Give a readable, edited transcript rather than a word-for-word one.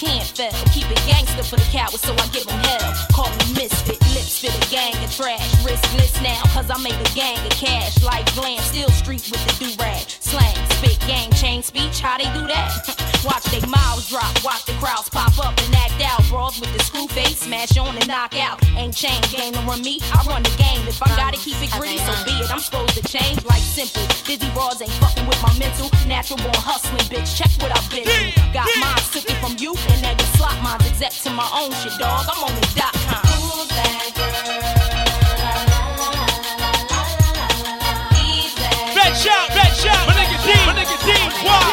can't fail. Keep it gangster for the cowards, so I give them hell. Call me misfit, lips fit a gang of trash. Riskless now, cause I made a gang of cash. Like glam, still street with the do-rag. Slang, spit, gang, chain speech, how they do that? Watch they mouths drop, watch the crowds pop up and act out. Brawls with the screw face, smash on and knock out. Ain't chain game to run me, I run the game. If I gotta keep it gritty, so be it. I'm supposed to change like simple. Dizzy broads ain't fucking with my mental. Natural born hustling, bitch, check what I've been through. Got mines took it from you, and now you slot mines exec to my own shit, dog. I'm on the .com. Who's that girl? Red shot, my nigga D, why?